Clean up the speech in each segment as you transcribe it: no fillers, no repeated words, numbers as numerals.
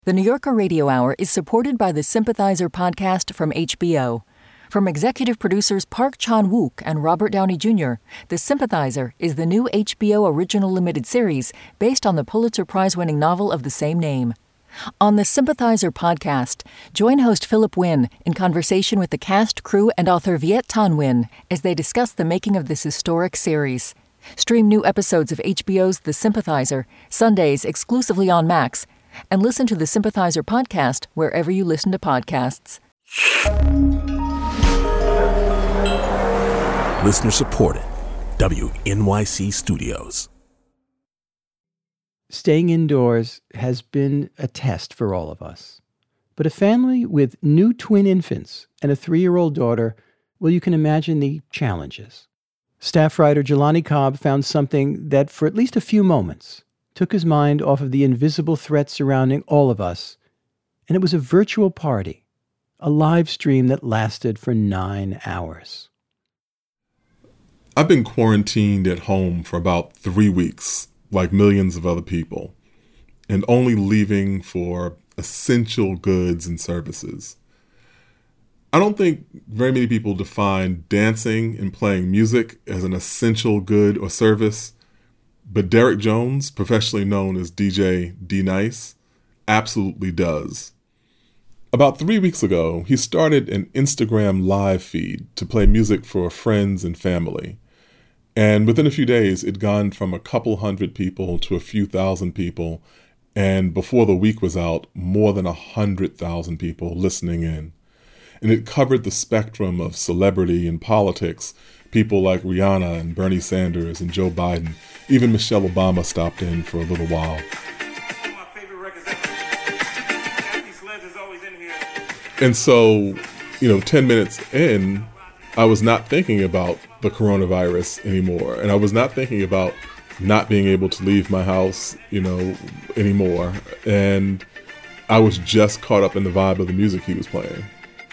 The New Yorker Radio Hour is supported by the Sympathizer podcast from HBO. From executive producers Park Chan-wook and Robert Downey Jr., The Sympathizer is the new HBO original limited series based on the Pulitzer Prize-winning novel of the same name. On the Sympathizer podcast, join host Philip Wynn in conversation with the cast, crew, and author Viet Thanh Nguyen as they discuss the making of this historic series. Stream new episodes of HBO's The Sympathizer, Sundays exclusively on Max, and listen to the Sympathizer podcast wherever you listen to podcasts. Listener supported. WNYC Studios. Staying indoors has been a test for all of us. But a family with new twin infants and a 3-year-old daughter, well, you can imagine the challenges. Staff writer Jelani Cobb found something that, for at least a few moments, took his mind off of the invisible threat surrounding all of us. And it was a virtual party, a live stream that lasted for 9 hours. I've been quarantined at home for about 3 weeks, like millions of other people, and only leaving for essential goods and services. I don't think very many people define dancing and playing music as an essential good or service, but Derek Jones, professionally known as DJ D-Nice, absolutely does. About 3 weeks ago, he started an Instagram live feed to play music for friends and family. And within a few days, it'd gone from a couple hundred people to a few thousand people. And before the week was out, more than 100,000 people listening in. And it covered the spectrum of celebrity and politics. People like Rihanna and Bernie Sanders and Joe Biden. Even Michelle Obama stopped in for a little while. And so, 10 minutes in, I was not thinking about the coronavirus anymore. And I was not thinking about not being able to leave my house, anymore. And I was just caught up in the vibe of the music he was playing.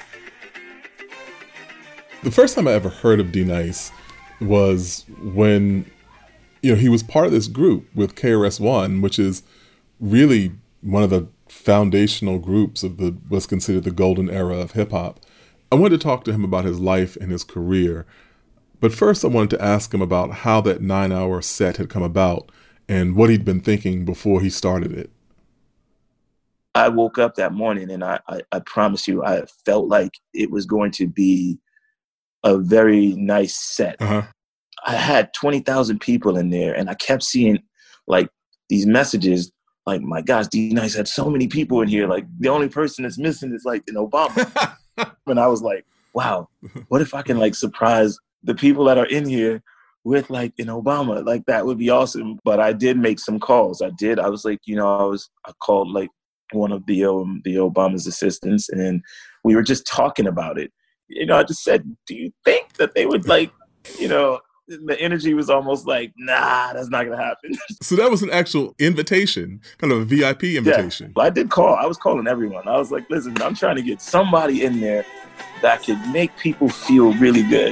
The first time I ever heard of D-Nice was when, he was part of this group with KRS-One, which is really one of the foundational groups of what's considered the golden era of hip hop. I wanted to talk to him about his life and his career. But first I wanted to ask him about how that 9-hour set had come about and what he'd been thinking before he started it. I woke up that morning and I promise you, I felt like it was going to be a very nice set. Uh-huh. I had 20,000 people in there and I kept seeing like these messages like, my gosh, D-Nice had so many people in here. Like the only person that's missing is like an Obama. And I was like, wow, what if I can like surprise the people that are in here with like an Obama? Like that would be awesome. But I did make some calls. I was like, I called like one of the Obama's assistants and we were just talking about it. I just said, do you think that they would like, the energy was almost like, nah, that's not going to happen. So that was an actual invitation, kind of a VIP invitation. Yeah, I did call. I was calling everyone. I was like, listen, I'm trying to get somebody in there that could make people feel really good.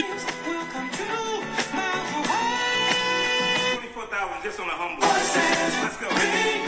24,000 just on a humble. Let's go.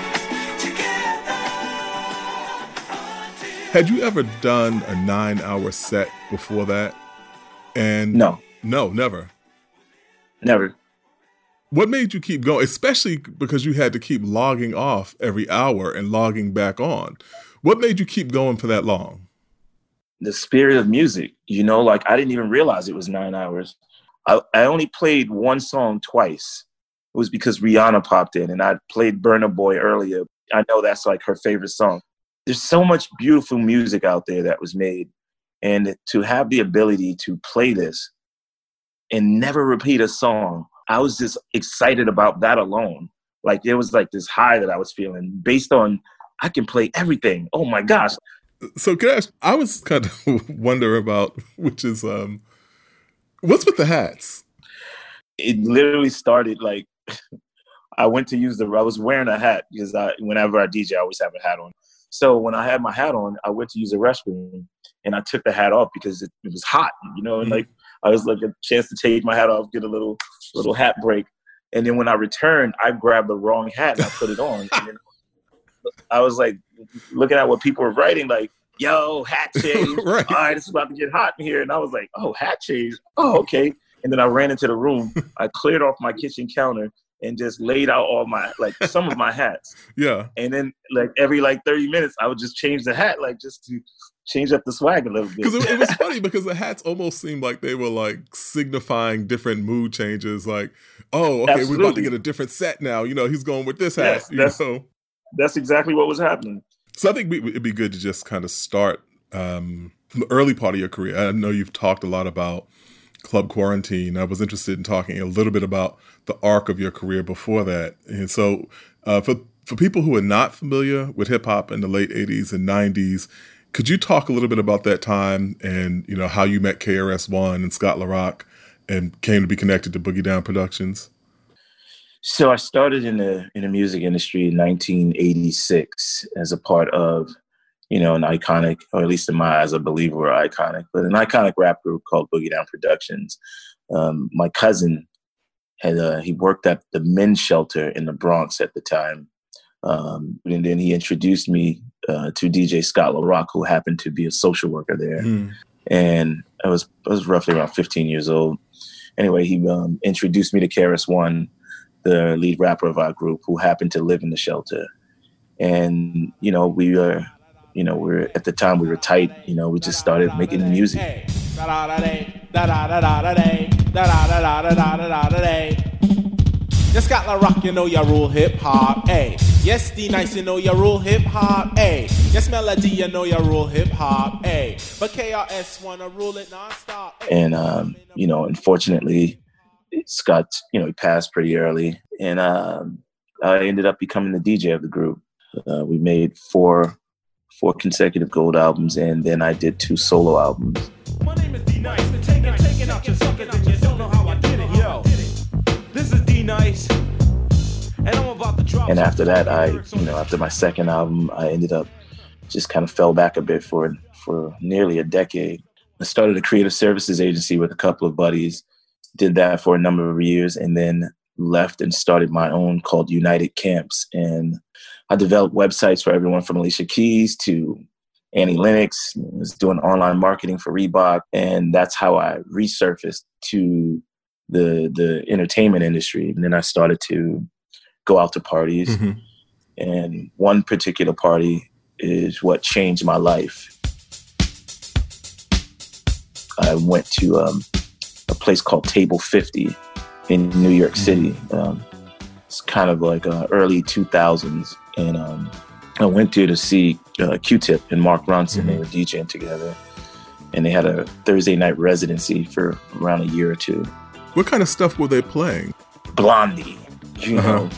Had you ever done a 9-hour set before that? And No, never. Never. What made you keep going, especially because you had to keep logging off every hour and logging back on? What made you keep going for that long? The spirit of music, like I didn't even realize it was 9 hours. I only played one song twice. It was because Rihanna popped in and I played Burna Boy earlier. I know that's like her favorite song. There's so much beautiful music out there that was made. And to have the ability to play this and never repeat a song, I was just excited about that alone. Like it was like this high that I was feeling based on I can play everything. Oh my gosh. So can I ask, I was kind of wondering about, which is, what's with the hats? It literally started like, I was wearing a hat because whenever I DJ, I always have a hat on. So when I had my hat on, I went to use the restroom and I took the hat off because it was hot, and like, I was like a chance to take my hat off, get a little hat break. And then when I returned, I grabbed the wrong hat and I put it on. And then I was like looking at what people were writing, like, yo, hat change. Right. All right, it's about to get hot in here. And I was like, oh, hat change. Oh, okay. And then I ran into the room. I cleared off my kitchen counter and just laid out all my, like, some of my hats. Yeah. And then, like, every, 30 minutes, I would just change the hat, like, just to change up the swag a little bit. Because it was funny because the hats almost seemed like they were, like, signifying different mood changes. Like, oh, okay, Absolutely. we're about to get a different set now. You know, he's going with this hat. Yes, you know? That's exactly what was happening. So I think it'd be good to just kind of start from the early part of your career. I know you've talked a lot about Club Quarantine. I was interested in talking a little bit about the arc of your career before that. And so for people who are not familiar with hip hop in the late 80s and 90s, could you talk a little bit about that time and, you know, how you met KRS-One and Scott LaRock and came to be connected to Boogie Down Productions? So I started in the music industry in 1986 as a part of, you know, an iconic, or at least in my eyes, I believe we're iconic, but an iconic rap group called Boogie Down Productions. My cousin had, he worked at the men's shelter in the Bronx at the time. And then he introduced me to DJ Scott LaRock, who happened to be a social worker there. And I was roughly around 15 years old. Anyway, he introduced me to KRS-One, the lead rapper of our group, who happened to live in the shelter. And, you know, we're at the time we were tight, you know, we just started making music. Yes, Scott LaRock, you know you rule hip hop, ayy. Yes, D-Nice, you know you rule hip hop, ayy. Yes, Melody, you know you rule hip hop, ayy. But KRS wanna rule it nonstop. And you know, unfortunately, Scott, you know, he passed pretty early, and I ended up becoming the DJ of the group. We made four consecutive gold albums, and then I did 2 solo albums. My name is D-Nice, been taking out your suckers, and you don't know how I did it, yo. This is D-Nice, and I'm about to drop. And after that, after my second album, I ended up just kind of fell back a bit for nearly a decade. I started a creative services agency with a couple of buddies, did that for a number of years, and then left and started my own called United Camps. And I developed websites for everyone from Alicia Keys to Annie Lennox. I was doing online marketing for Reebok, and that's how I resurfaced to the entertainment industry. And then I started to go out to parties. Mm-hmm. And one particular party is what changed my life. I went to a place called Table 50 in New York City. It's kind of like early 2000s. And I went there to see Q-Tip and Mark Ronson. Mm-hmm. They were DJing together. And they had a Thursday night residency for around a year or 2. What kind of stuff were they playing? Blondie, you know.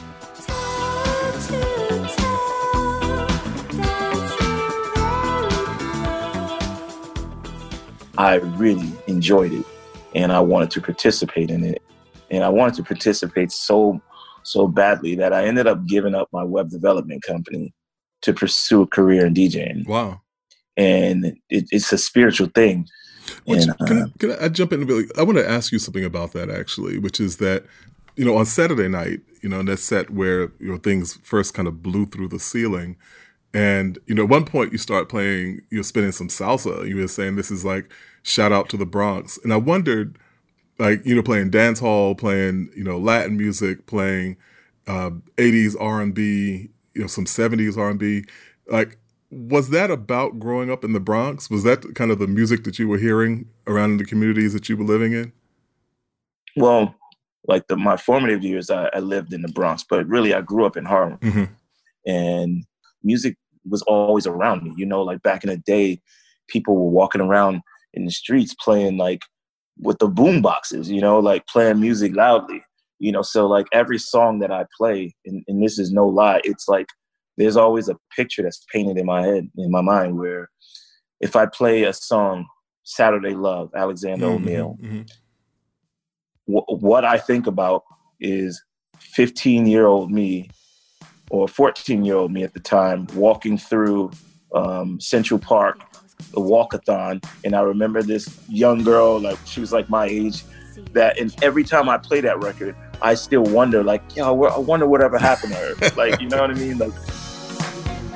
I really enjoyed it, and I wanted to participate in it. And I wanted to participate so badly that I ended up giving up my web development company to pursue a career in DJing. Wow. And it's a spiritual thing. Can I jump in? I want to ask you something about that, actually, which is that, you know, on Saturday night, you know, in that set where, you know, things first kind of blew through the ceiling. And, you know, at one point you start playing, you're spinning some salsa. You were saying this is like shout out to the Bronx. And I wondered, like, you know, playing dance hall, playing, you know, Latin music, playing 80s R&B, you know, some 70s R&B. Like, was that about growing up in the Bronx? Was that kind of the music that you were hearing around in the communities that you were living in? Well, like my formative years, I lived in the Bronx, but really I grew up in Harlem. Mm-hmm. And music was always around me. You know, like back in the day, people were walking around in the streets playing like with the boom boxes, you know, like playing music loudly, you know. So like every song that I play, and this is no lie, it's like there's always a picture that's painted in my head, in my mind, where if I play a song, Saturday Love, Alexander O'Neal, what I think about is 15-year-old me or 14-year-old me at the time walking through Central Park, the walkathon. And I remember this young girl, like she was like my age, and every time I play that record, I still wonder, like, yo, I wonder whatever happened to her. Like, you know what I mean? Like,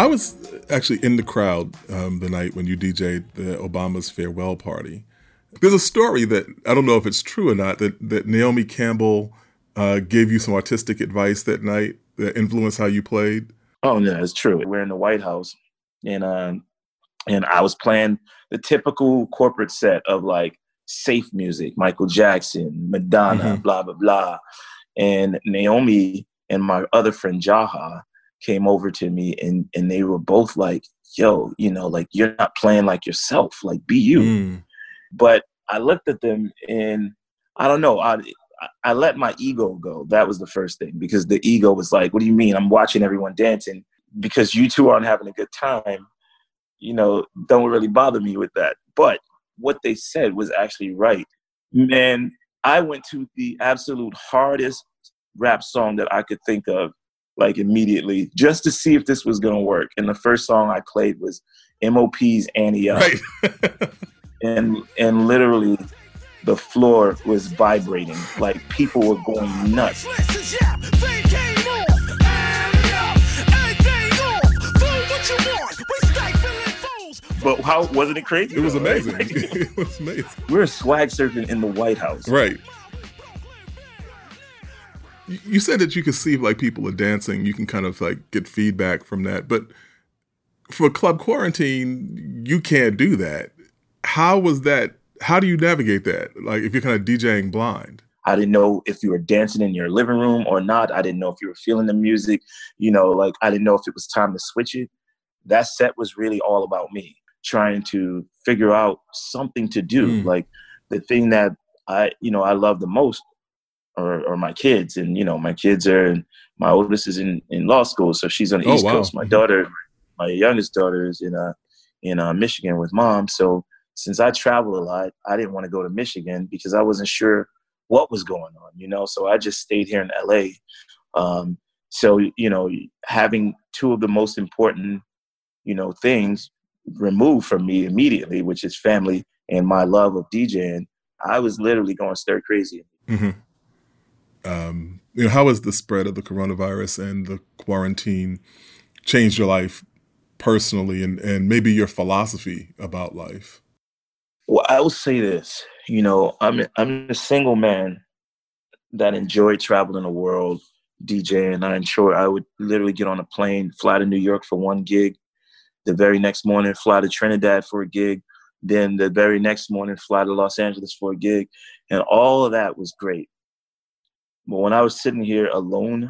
I was actually in the crowd the night when you DJ'd the Obama's farewell party. There's a story that, I don't know if it's true or not, that Naomi Campbell gave you some artistic advice that night that influenced how you played. Oh, no, it's true. We're in the White House, and I was playing the typical corporate set of like safe music, Michael Jackson, Madonna, blah, blah, blah. And Naomi and my other friend Jaha came over to me, and they were both like, yo, you know, like, you're not playing like yourself, like, be you. But I looked at them, and I don't know, I let my ego go. That was the first thing, because the ego was like, what do you mean? I'm watching everyone dancing. Because you two aren't having a good time, you know, don't really bother me with that. But what they said was actually right. Man, I went to the absolute hardest rap song that I could think of, like, immediately, just to see if this was going to work. And the first song I played was MOP's Annie Up. Right. and literally the floor was vibrating. Like, people were going nuts. But how wasn't it crazy? It was amazing. It was amazing. We're swag surfing in the White House. Right. You said that you could see if like people are dancing, you can kind of like get feedback from that. But for Club Quarantine, you can't do that. How was that? How do you navigate that? Like if you're kind of DJing blind? I didn't know if you were dancing in your living room or not. I didn't know if you were feeling the music. You know, like I didn't know if it was time to switch it. That set was really all about me, trying to figure out something to do. Like the thing that I love the most are my kids. And, you know, my kids my oldest is in law school. So she's on the East Coast. My daughter, my youngest daughter is in Michigan with mom. So since I travel a lot, I didn't want to go to Michigan because I wasn't sure what was going on, you know? So I just stayed here in LA. So, you know, having two of the most important, you know, things removed from me immediately, which is family and my love of DJing, I was literally going stir crazy. Mm-hmm. You know, how has the spread of the coronavirus and the quarantine changed your life personally and maybe your philosophy about life? Well, I will say this, you know, I'm a single man that enjoyed traveling the world, DJing. I would literally get on a plane, fly to New York for one gig. The very next morning, fly to Trinidad for a gig. Then the very next morning, fly to Los Angeles for a gig. And all of that was great. But when I was sitting here alone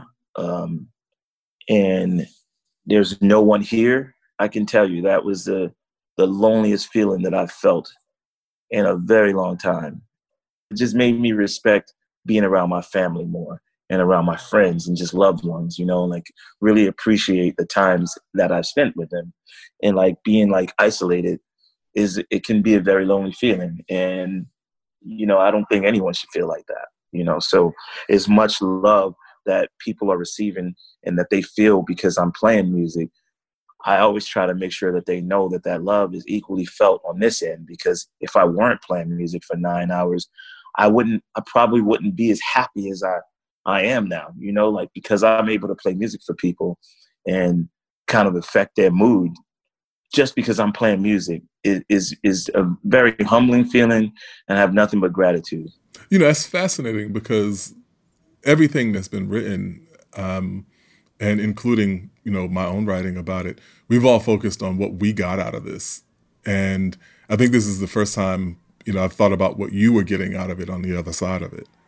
and there's no one here, I can tell you that was the loneliest feeling that I've felt in a very long time. It just made me respect being around my family more and around my friends and just loved ones, you know, like really appreciate the times that I've spent with them. And like being like isolated it can be a very lonely feeling. And, you know, I don't think anyone should feel like that, you know, so as much love that people are receiving and that they feel because I'm playing music, I always try to make sure that they know that that love is equally felt on this end, because if I weren't playing music for 9 hours, I probably wouldn't be as happy as I am now, you know, like because I'm able to play music for people and kind of affect their mood just because I'm playing music is a very humbling feeling, and I have nothing but gratitude. You know, that's fascinating because everything that's been written, and including, you know, my own writing about it, we've all focused on what we got out of this. And I think this is the first time, you know, I've thought about what you were getting out of it on the other side of it.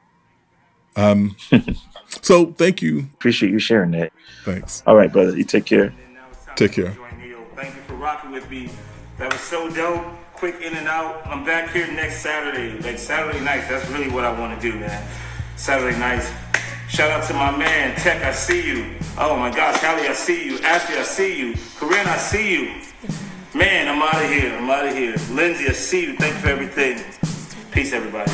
So thank you. Appreciate you sharing that. Thanks. All right, brother. You take care. Take care. Thank you for rocking with me. That was so dope. Quick in and out. I'm back here next Saturday. Like Saturday nights, that's really what I want to do, man. Saturday nights. Shout out to my man, Tech, I see you. Oh my gosh, Hallie, I see you. Ashley, I see you. Corinne, I see you. Man, I'm out of here. Lindsay, I see you. Thank you for everything. Peace, everybody.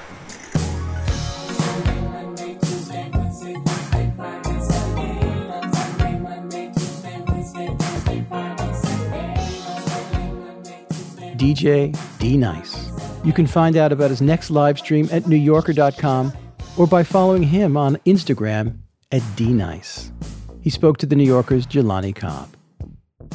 DJ D-Nice. You can find out about his next live stream at NewYorker.com or by following him on Instagram at D-Nice. He spoke to the New Yorker's Jelani Cobb.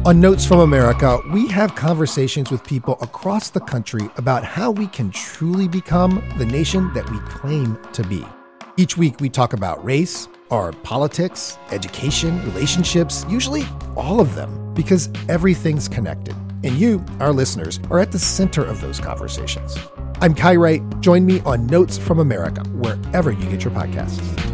On Notes from America, we have conversations with people across the country about how we can truly become the nation that we claim to be. Each week, we talk about race, our politics, education, relationships, usually all of them, because everything's connected. And you, our listeners, are at the center of those conversations. I'm Kai Wright. Join me on Notes from America, wherever you get your podcasts.